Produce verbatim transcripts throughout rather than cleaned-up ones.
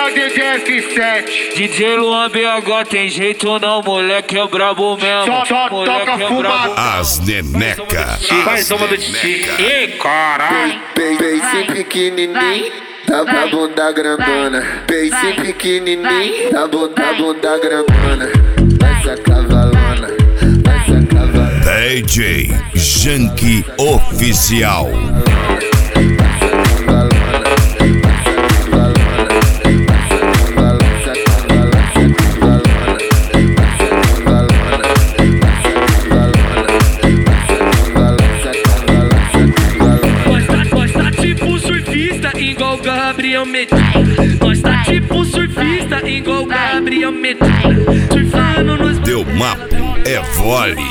é o D J F sete. D J Luan B H tem jeito não, moleque é brabo mesmo. Só, só moleque toca é fumado. As neneca. Mais uma do Titi. Ih, caralho. Peixe pequenininho, tá pra bunda grandona. Peixe pequenininho, tá bunda, bunda grandona. Vai ser cavalona, vai ser cavalona. D J Janky Oficial. Igual Gabriel Medina. Nós tá tipo surfista, igual Gabriel Medina. Surfando nos Deu mapo, é vole.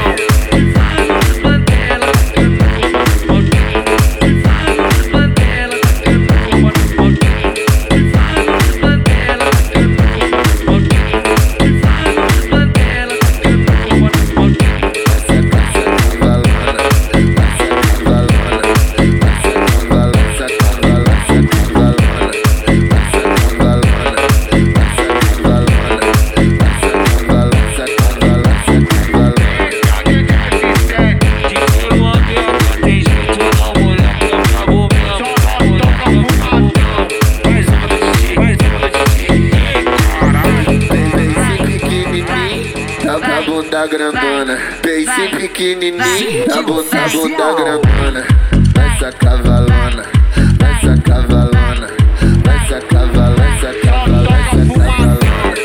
Tá bunda grandona, peixe pequenininho, tá bunda, bunda grandona. Vai ser cavalona, vai ser cavalona, vai ser cavalona, vai ser cavalona, vai ser cavalona.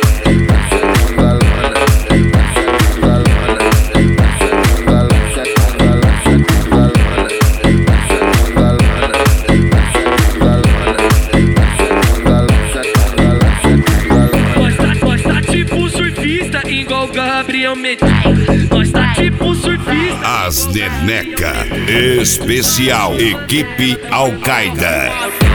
Igual Gabriel Medina. Nós tá tipo surfista. As neneca Especial Equipe Al-Qaeda.